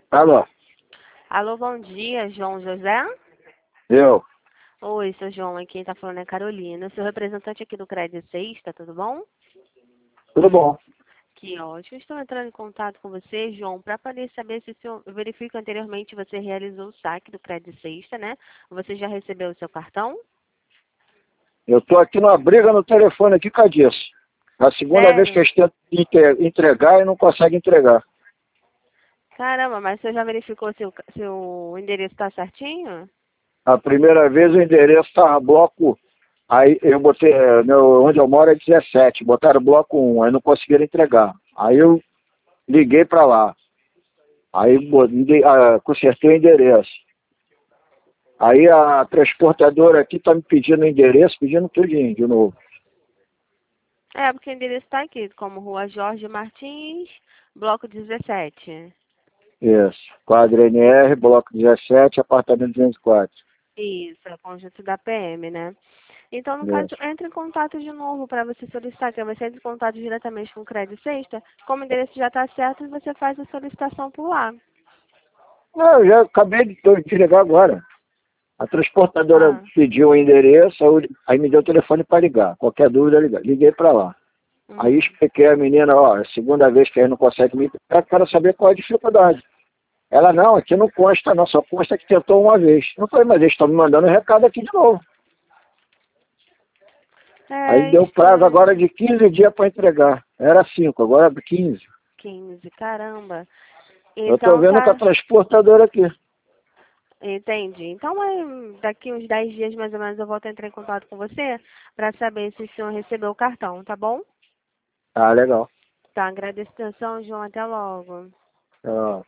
Alô, Alô, bom dia, João José? eu. Oi, seu João, aqui quem tá falando é Carolina, sou representante aqui do Crédito Sexta, tudo bom? Tudo bom? Que ótimo, estou entrando em contato com você, João, para poder saber se o senhor, eu verifico anteriormente você realizou o saque do Crédito Sexta, né? Você já recebeu o seu cartão? Eu tô aqui numa briga no telefone aqui com a Disso. É a segunda vez que Sério? eles tentam entregar e não conseguem entregar. Caramba, mas você já verificou se o endereço está certinho? A primeira vez o endereço estava bloco, aí eu botei, onde eu moro é 17, botaram bloco 1, aí não conseguiram entregar. Aí eu liguei para lá, aí consertei o endereço. Aí a transportadora aqui está me pedindo o endereço, pedindo tudinho de novo. É, porque o endereço está aqui, como Rua Jorge Martins, Bloco 17. Isso, quadra NR, bloco 17, apartamento 204. Isso, é o conjunto da PM, né? Então, no caso, Isso. entre em contato de novo para você solicitar, que você entra em contato diretamente com o Crédito Sexta. Como o endereço já está certo, você faz a solicitação por lá. Não, eu já acabei de ligar agora. A transportadora Ah, pediu o endereço, aí me deu o telefone para ligar. Qualquer dúvida, ligar. Liguei para lá. Aí uhum. expliquei a menina, ó, é a segunda vez que ele não consegue me entregar, quero saber qual é a dificuldade. Ela, não, aqui não consta, não, só consta que tentou uma vez. Eu falei, mas eles estão me mandando um recado aqui de novo. Aí É deu prazo agora estranho. de 15 dias para entregar. Era 5, agora é 15. 15, caramba. Eu estou Então, vendo com a tá. transportadora aqui. Entendi. Então, daqui uns 10 dias mais ou menos eu volto a entrar em contato com você para saber se o senhor recebeu o cartão, tá bom? Ah, legal. Tá, agradeço a atenção, João. Até logo. Ah.